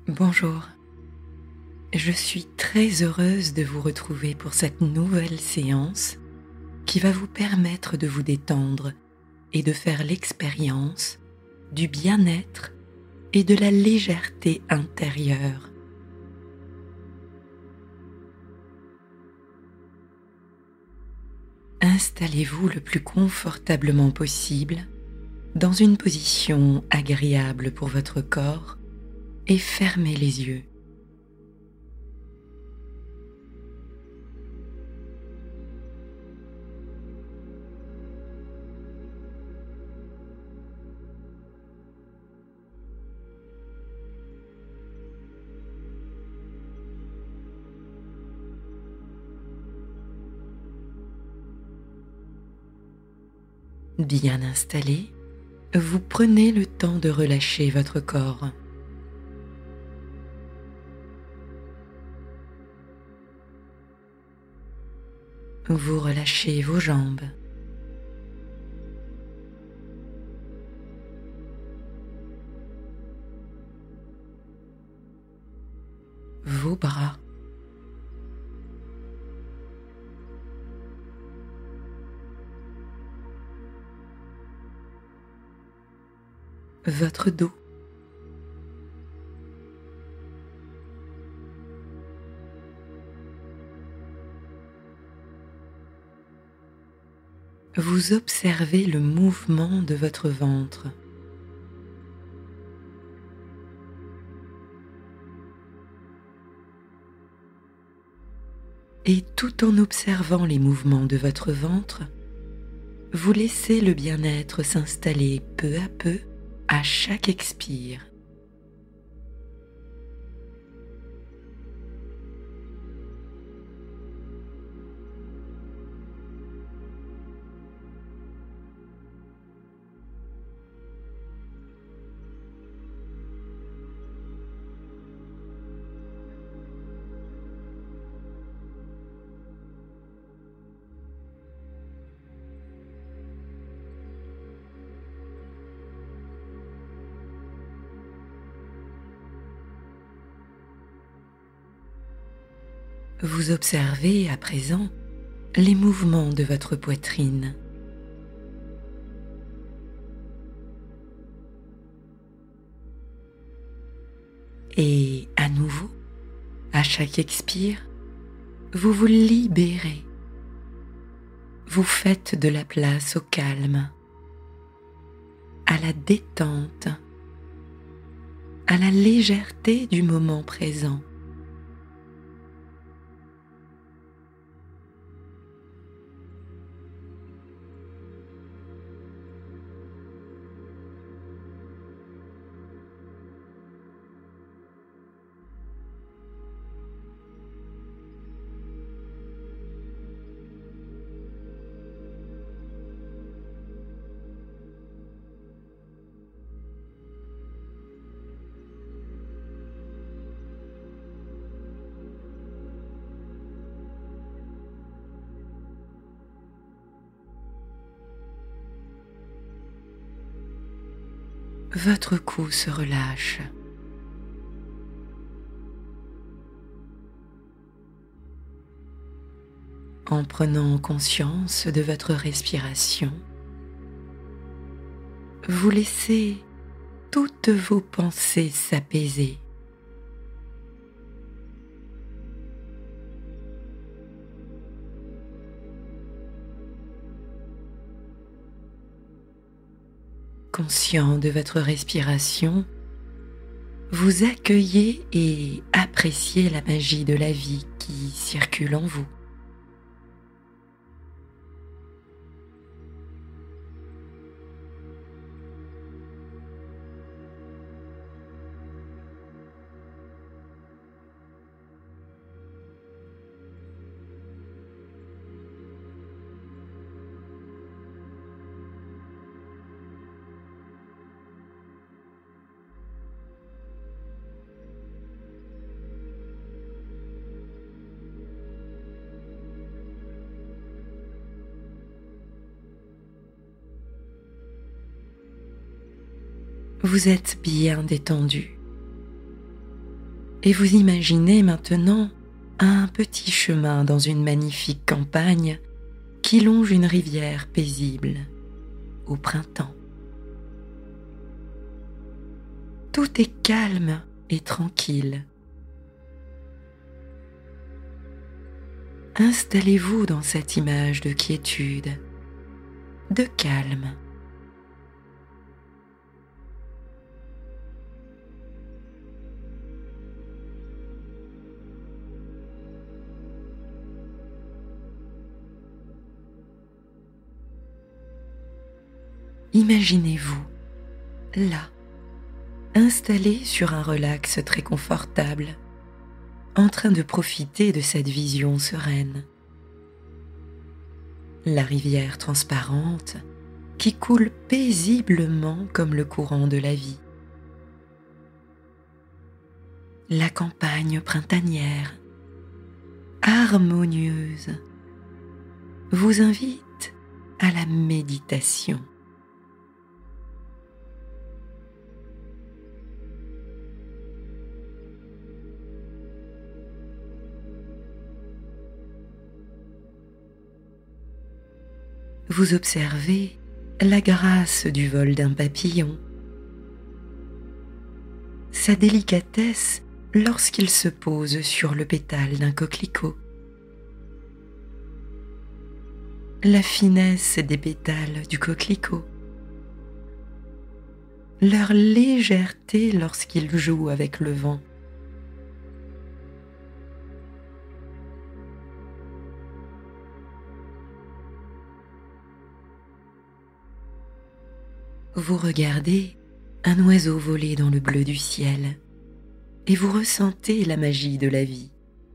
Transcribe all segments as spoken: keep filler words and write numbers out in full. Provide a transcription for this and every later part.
Bonjour, je suis très heureuse de vous retrouver pour cette nouvelle séance qui va vous permettre de vous détendre et de faire l'expérience du bien-être et de la légèreté intérieure. Installez-vous le plus confortablement possible dans une position agréable pour votre corps et fermez les yeux. Bien installé, vous prenez le temps de relâcher votre corps. Vous relâchez vos jambes, vos bras, votre dos, vous observez le mouvement de votre ventre. Et tout en observant les mouvements de votre ventre, vous laissez le bien-être s'installer peu à peu à chaque expire. Vous observez à présent les mouvements de votre poitrine. Et à nouveau, à chaque expire, vous vous libérez. Vous faites de la place au calme, à la détente, à la légèreté du moment présent. Votre cou se relâche. En prenant conscience de votre respiration, vous laissez toutes vos pensées s'apaiser. Conscient de votre respiration, vous accueillez et appréciez la magie de la vie qui circule en vous. Vous êtes bien détendu. Et vous imaginez maintenant un petit chemin dans une magnifique campagne qui longe une rivière paisible au printemps. Tout est calme et tranquille. Installez-vous dans cette image de quiétude, de calme. Imaginez-vous, là, installé sur un relax très confortable, en train de profiter de cette vision sereine. La rivière transparente qui coule paisiblement comme le courant de la vie. La campagne printanière, harmonieuse, vous invite à la méditation. Vous observez la grâce du vol d'un papillon, sa délicatesse lorsqu'il se pose sur le pétale d'un coquelicot, la finesse des pétales du coquelicot, leur légèreté lorsqu'ils jouent avec le vent. Vous regardez un oiseau voler dans le bleu du ciel et vous ressentez la magie de la vie.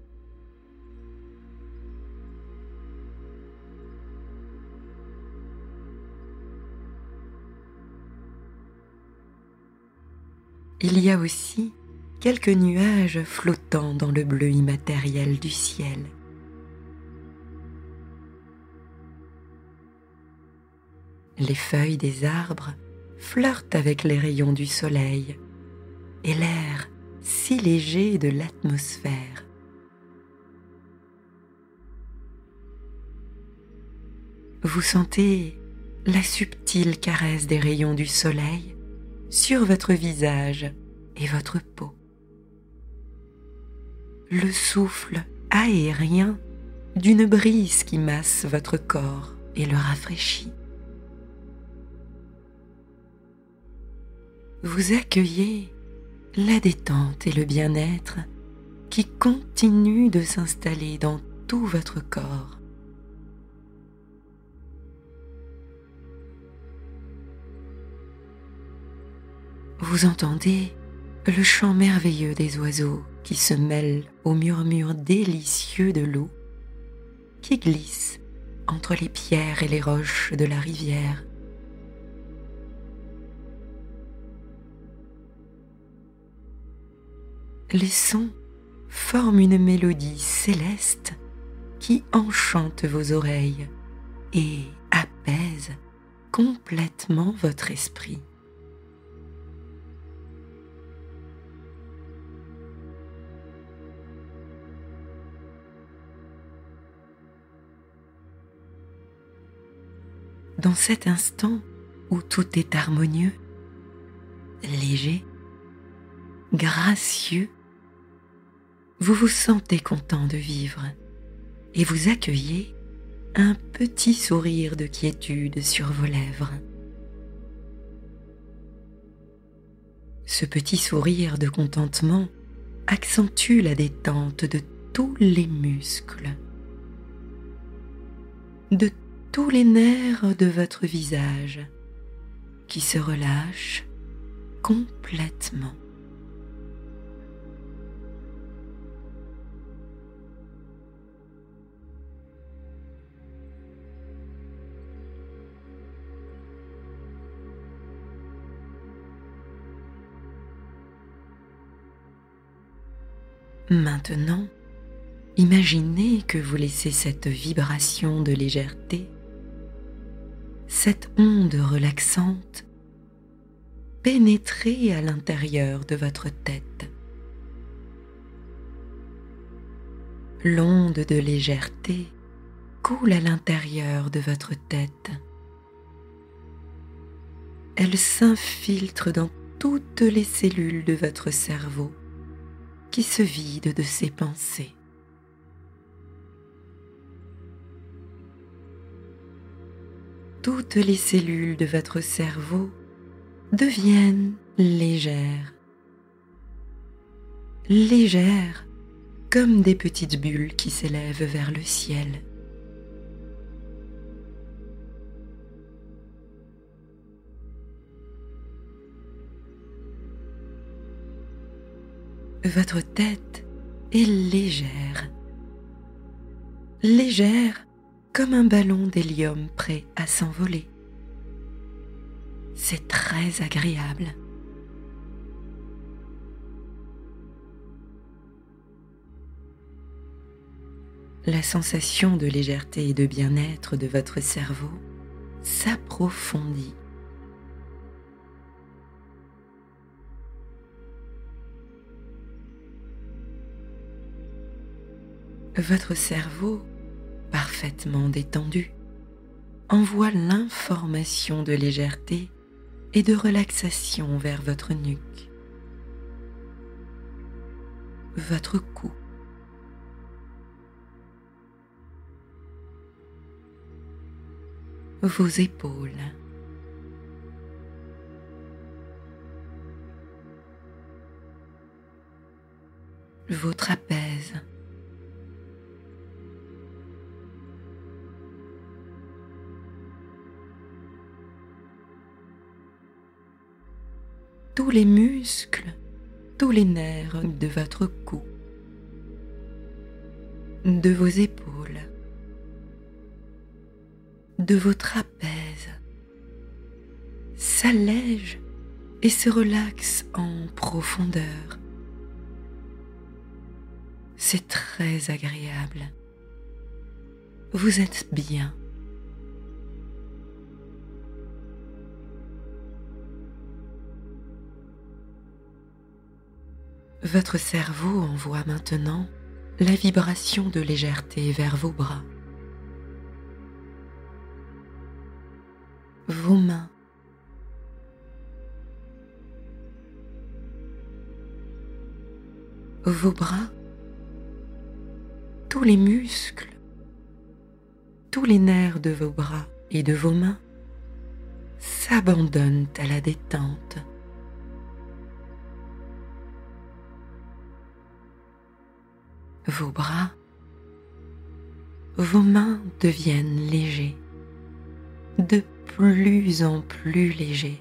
Il y a aussi quelques nuages flottant dans le bleu immatériel du ciel. Les feuilles des arbres flirtent avec les rayons du soleil et l'air si léger de l'atmosphère. Vous sentez la subtile caresse des rayons du soleil sur votre visage et votre peau. Le souffle aérien d'une brise qui masse votre corps et le rafraîchit. Vous accueillez la détente et le bien-être qui continuent de s'installer dans tout votre corps. Vous entendez le chant merveilleux des oiseaux qui se mêle au murmure délicieux de l'eau qui glisse entre les pierres et les roches de la rivière. Les sons forment une mélodie céleste qui enchante vos oreilles et apaise complètement votre esprit. Dans cet instant où tout est harmonieux, léger, gracieux, vous vous sentez content de vivre et vous accueillez un petit sourire de quiétude sur vos lèvres. Ce petit sourire de contentement accentue la détente de tous les muscles, de tous les nerfs de votre visage qui se relâchent complètement. Maintenant, imaginez que vous laissez cette vibration de légèreté, cette onde relaxante, pénétrer à l'intérieur de votre tête. L'onde de légèreté coule à l'intérieur de votre tête. Elle s'infiltre dans toutes les cellules de votre cerveau qui se vident de ses pensées. Toutes les cellules de votre cerveau deviennent légères. Légères comme des petites bulles qui s'élèvent vers le ciel. Votre tête est légère, légère comme un ballon d'hélium prêt à s'envoler. C'est très agréable. La sensation de légèreté et de bien-être de votre cerveau s'approfondit. Votre cerveau, parfaitement détendu, envoie l'information de légèreté et de relaxation vers votre nuque, votre cou, vos épaules, vos trapèzes, tous les muscles, tous les nerfs de votre cou, de vos épaules, de vos trapèzes, s'allègent et se relaxent en profondeur. C'est très agréable. Vous êtes bien. Votre cerveau envoie maintenant la vibration de légèreté vers vos bras, vos mains, vos bras, tous les muscles, tous les nerfs de vos bras et de vos mains s'abandonnent à la détente. Vos bras, vos mains deviennent légers, de plus en plus légers.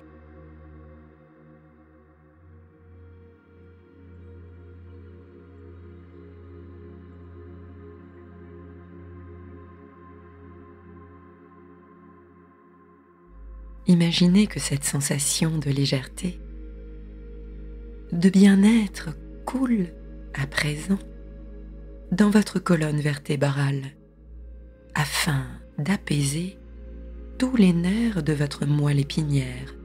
Imaginez que cette sensation de légèreté, de bien-être coule à présent dans votre colonne vertébrale afin d'apaiser tous les nerfs de votre moelle épinière.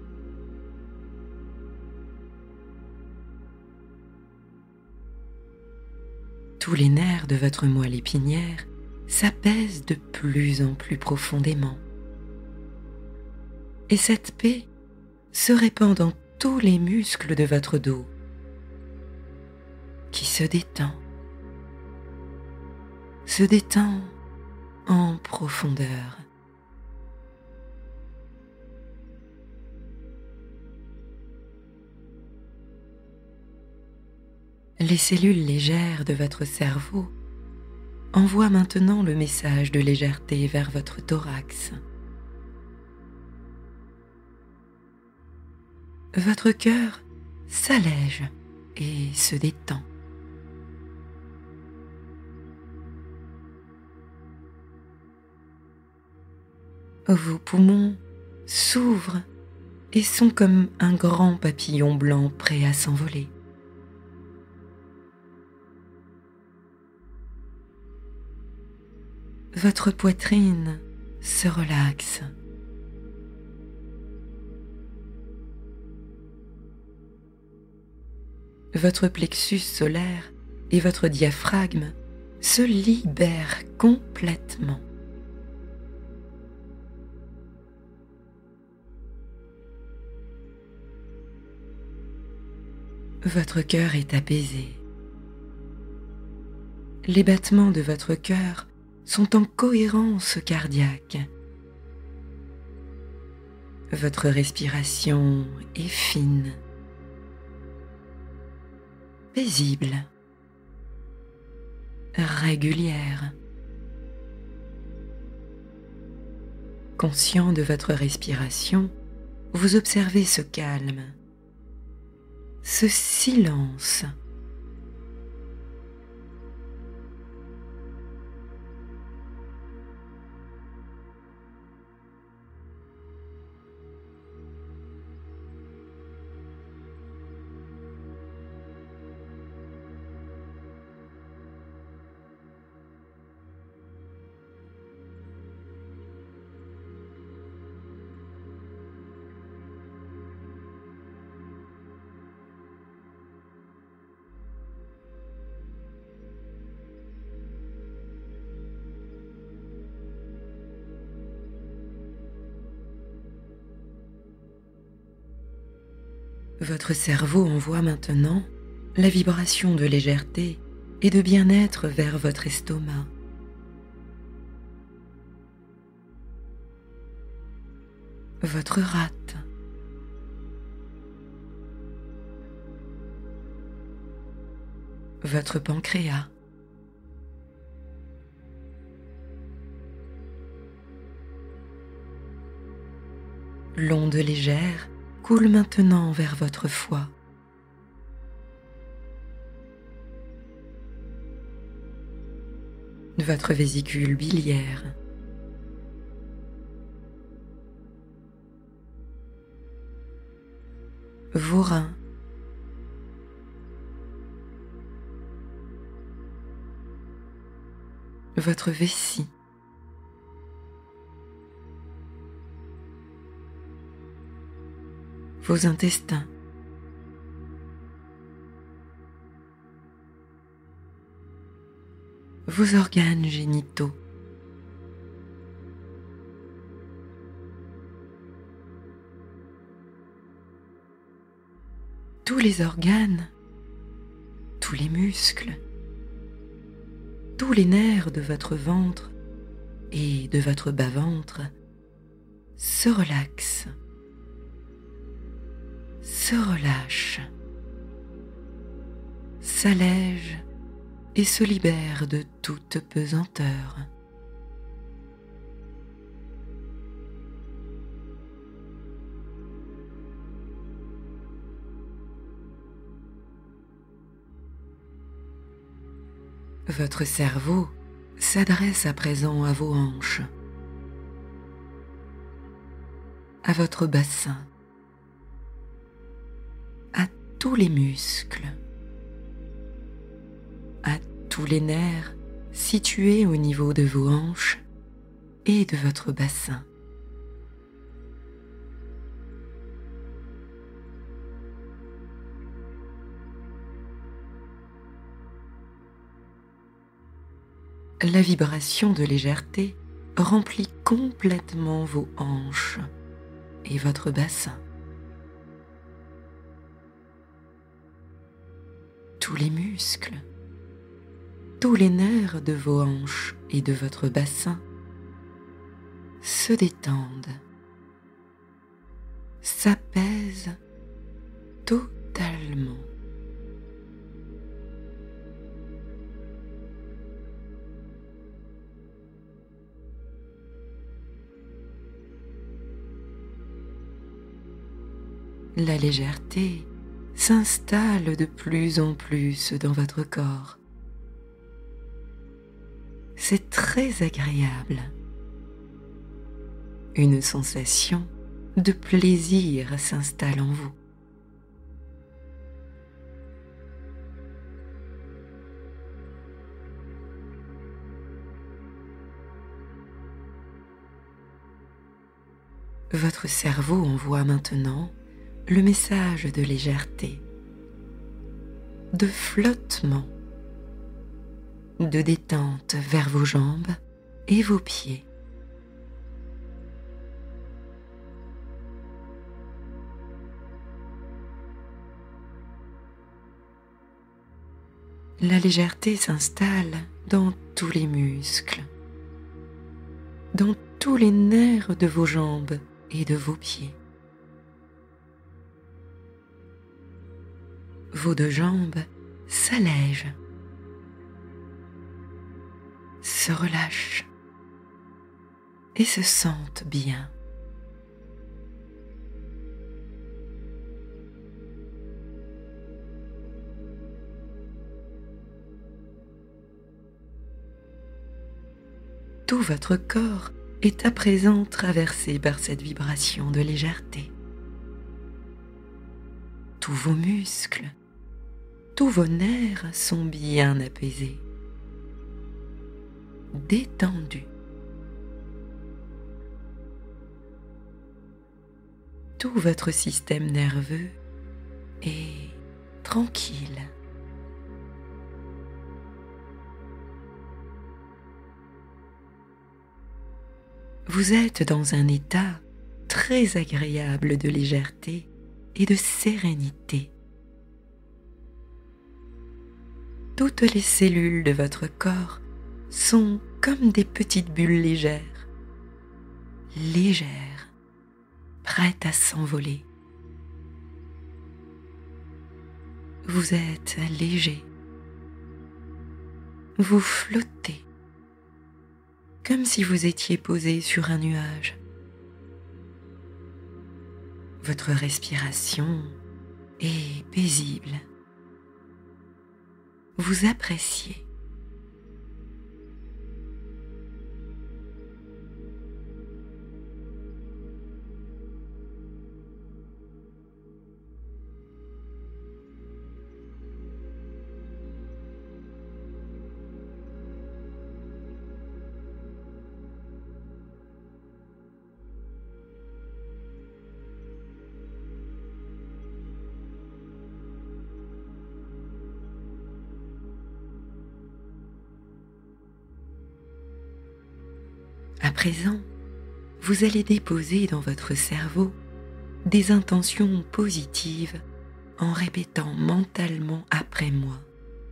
Tous les nerfs de votre moelle épinière s'apaisent de plus en plus profondément. Et cette paix se répand dans tous les muscles de votre dos, qui se détend, se détend en profondeur. Les cellules légères de votre cerveau envoient maintenant le message de légèreté vers votre thorax. Votre cœur s'allège et se détend. Vos poumons s'ouvrent et sont comme un grand papillon blanc prêt à s'envoler. Votre poitrine se relaxe. Votre plexus solaire et votre diaphragme se libère complètement. Votre cœur est apaisé. Les battements de votre cœur sont en cohérence cardiaque. Votre respiration est fine, paisible, régulière. Conscient de votre respiration, vous observez ce calme, ce silence. Votre cerveau envoie maintenant la vibration de légèreté et de bien-être vers votre estomac. Votre rate. Votre pancréas. L'onde légère coule maintenant vers votre foie. Votre vésicule biliaire. Vos reins. Votre vessie. Vos intestins. Vos organes génitaux. Tous les organes, tous les muscles, tous les nerfs de votre ventre et de votre bas-ventre se relaxent, se relâchent, s'allègent et se libèrent de toute pesanteur. Votre cerveau s'adresse à présent à vos hanches, à votre bassin, à tous les muscles, à tous les nerfs situés au niveau de vos hanches et de votre bassin. La vibration de légèreté remplit complètement vos hanches et votre bassin. Tous les muscles, tous les nerfs de vos hanches et de votre bassin se détendent, s'apaisent totalement. La légèreté s'installe de plus en plus dans votre corps. C'est très agréable. Une sensation de plaisir s'installe en vous. Votre cerveau envoie maintenant le message de légèreté, de flottement, de détente vers vos jambes et vos pieds. La légèreté s'installe dans tous les muscles, dans tous les nerfs de vos jambes et de vos pieds. Vos deux jambes s'allègent, se relâchent et se sentent bien. Tout votre corps est à présent traversé par cette vibration de légèreté. Tous vos muscles, tous vos nerfs sont bien apaisés, détendus. Tout votre système nerveux est tranquille. Vous êtes dans un état très agréable de légèreté et de sérénité. Toutes les cellules de votre corps sont comme des petites bulles légères, légères, prêtes à s'envoler. Vous êtes léger, vous flottez, comme si vous étiez posé sur un nuage. Votre respiration est paisible. Vous appréciez. À présent, vous allez déposer dans votre cerveau des intentions positives en répétant mentalement après moi.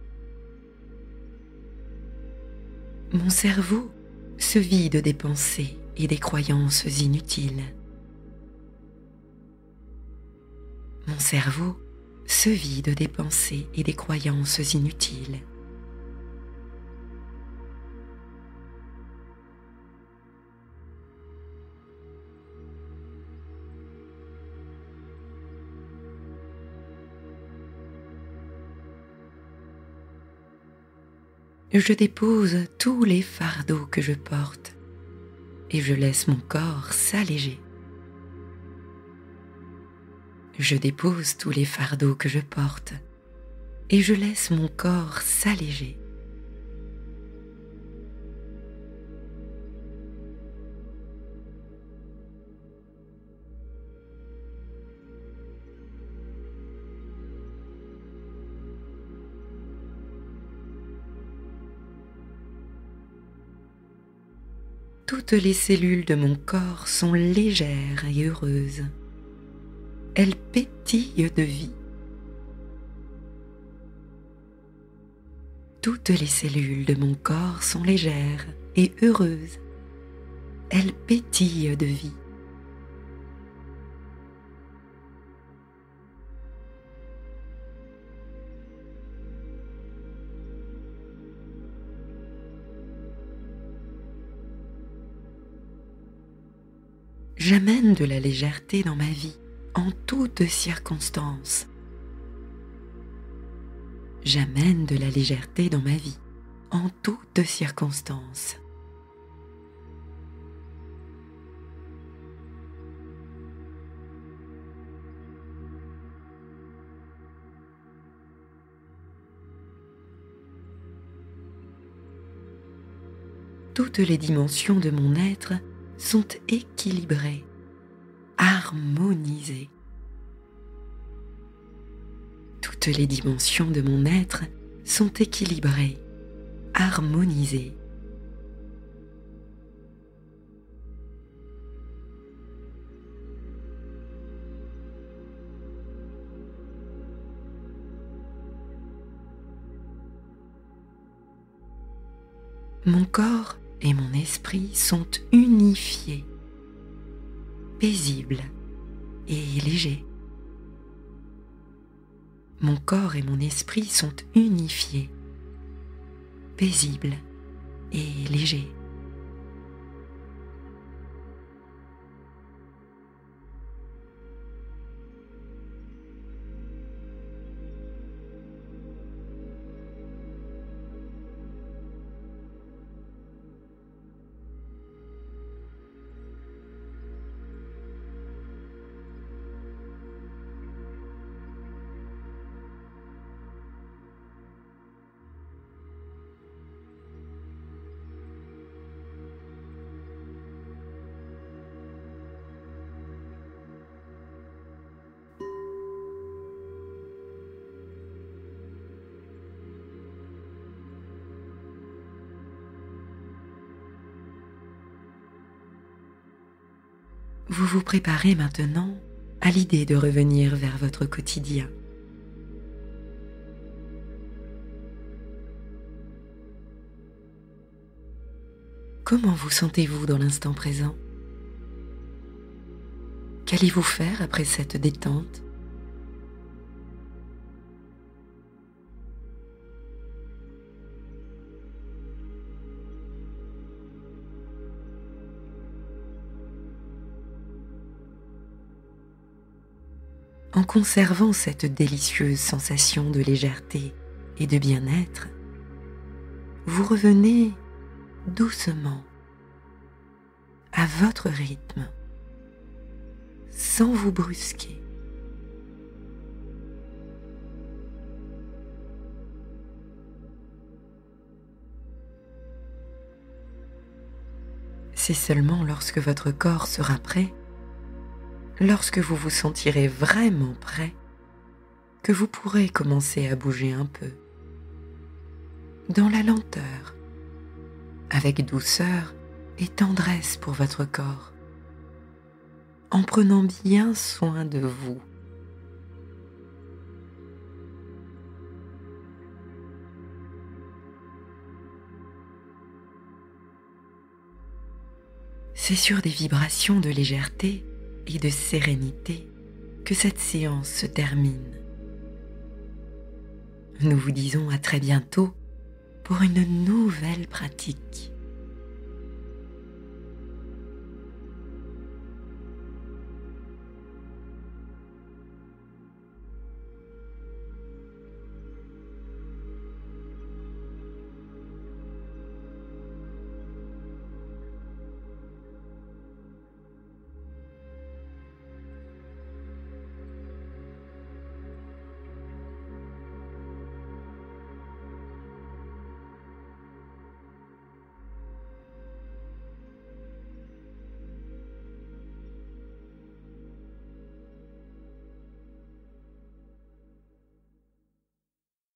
Mon cerveau se vide des pensées et des croyances inutiles. Mon cerveau se vide des pensées et des croyances inutiles. Je dépose tous les fardeaux que je porte et je laisse mon corps s'alléger. Je dépose tous les fardeaux que je porte et je laisse mon corps s'alléger. Toutes les cellules de mon corps sont légères et heureuses. Elles pétillent de vie. Toutes les cellules de mon corps sont légères et heureuses. Elles pétillent de vie. J'amène de la légèreté dans ma vie, en toutes circonstances. J'amène de la légèreté dans ma vie, en toutes circonstances. Toutes les dimensions de mon être sont équilibrées, harmonisées. Toutes les dimensions de mon être sont équilibrées, harmonisé. Mon corps et mon esprit sont unifiés, paisibles et légers. Mon corps et mon esprit sont unifiés, paisibles et légers. Vous vous préparez maintenant à l'idée de revenir vers votre quotidien. Comment vous sentez-vous dans l'instant présent? Qu'allez-vous faire après cette détente? En conservant cette délicieuse sensation de légèreté et de bien-être, vous revenez doucement, à votre rythme, sans vous brusquer. C'est seulement lorsque votre corps sera prêt, lorsque vous vous sentirez vraiment prêt, que vous pourrez commencer à bouger un peu, dans la lenteur, avec douceur et tendresse pour votre corps, en prenant bien soin de vous. C'est sur des vibrations de légèreté et de sérénité que cette séance se termine. Nous vous disons à très bientôt pour une nouvelle pratique.